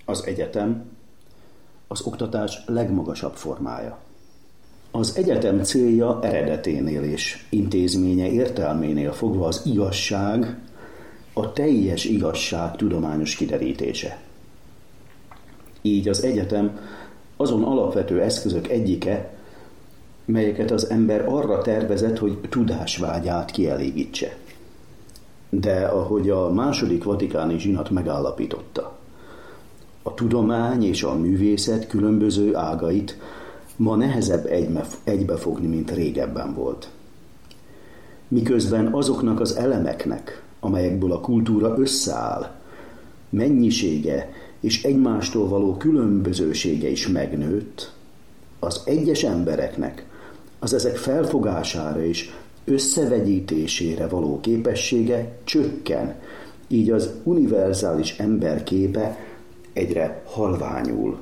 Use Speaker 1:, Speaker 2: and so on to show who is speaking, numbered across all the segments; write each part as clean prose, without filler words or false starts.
Speaker 1: Az egyetem az oktatás legmagasabb formája. Az egyetem célja eredeténél és intézménye értelménél fogva az igazság, a teljes igazság tudományos kiderítése. Így az egyetem azon alapvető eszközök egyike, melyeket az ember arra tervezett, hogy tudásvágyát kielégítse. De ahogy a második vatikáni zsinat megállapította, a tudomány és a művészet különböző ágait ma nehezebb egybefogni, mint régebben volt. Miközben azoknak az elemeknek, amelyekből a kultúra összeáll, mennyisége és egymástól való különbözősége is megnőtt, az egyes embereknek az ezek felfogására és összevegyítésére való képessége csökken, így az univerzális ember képe egyre halványul.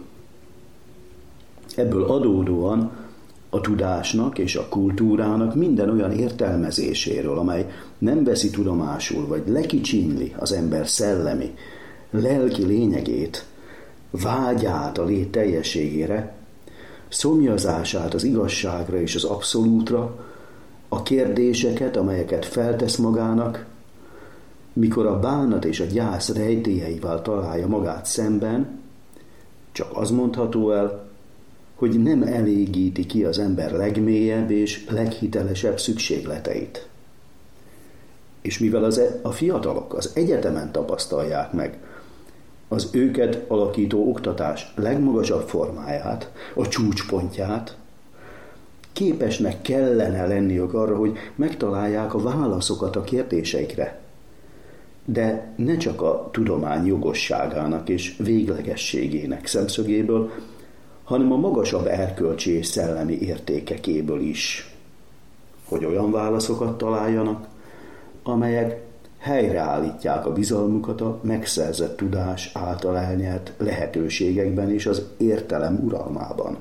Speaker 1: Ebből adódóan a tudásnak és a kultúrának minden olyan értelmezéséről, amely nem veszi tudomásul, vagy lekicsinli az ember szellemi, lelki lényegét, vágyát a lét teljességére, szomjazását az igazságra és az abszolútra, a kérdéseket, amelyeket feltesz magának, mikor a bánat és a gyász rejtélyeivel találja magát szemben, csak az mondható el, hogy nem elégíti ki az ember legmélyebb és leghitelesebb szükségleteit. És mivel a fiatalok az egyetemen tapasztalják meg az őket alakító oktatás legmagasabb formáját, a csúcspontját, képesnek kellene lenniük arra, hogy megtalálják a válaszokat a kérdéseikre. De ne csak a tudomány jogosságának és véglegességének szemszögéből, hanem a magasabb erkölcsi és szellemi értékekéből is, hogy olyan válaszokat találjanak, amelyek helyreállítják a bizalmukat a megszerzett tudás által elnyert lehetőségekben és az értelem uralmában.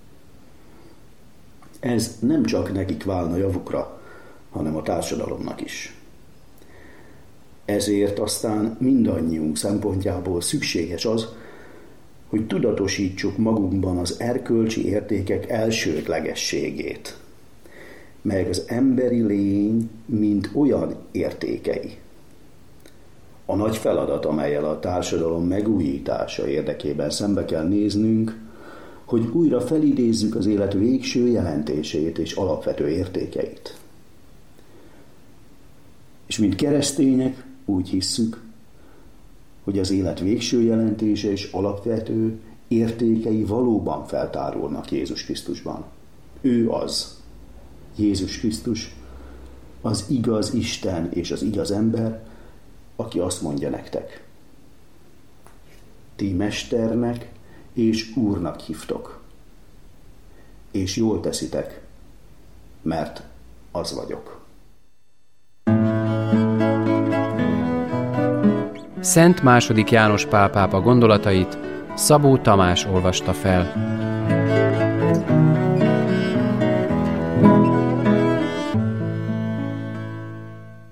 Speaker 1: Ez nem csak nekik válna javukra, hanem a társadalomnak is. Ezért aztán mindannyiunk szempontjából szükséges az, hogy tudatosítsuk magunkban az erkölcsi értékek elsődlegességét, melyek az emberi lény, mint olyan értékei. A nagy feladat, amellyel a társadalom megújítása érdekében szembe kell néznünk, hogy újra felidézzük az élet végső jelentését és alapvető értékeit. És mint keresztények úgy hisszük, hogy az élet végső jelentése és alapvető értékei valóban feltárulnak Jézus Krisztusban. Ő az, Jézus Krisztus, az igaz Isten és az igaz ember, aki azt mondja nektek: ti mesternek és úrnak hívtok, és jól teszitek, mert az vagyok.
Speaker 2: Szent II. János Pál pápa gondolatait Szabó Tamás olvasta fel.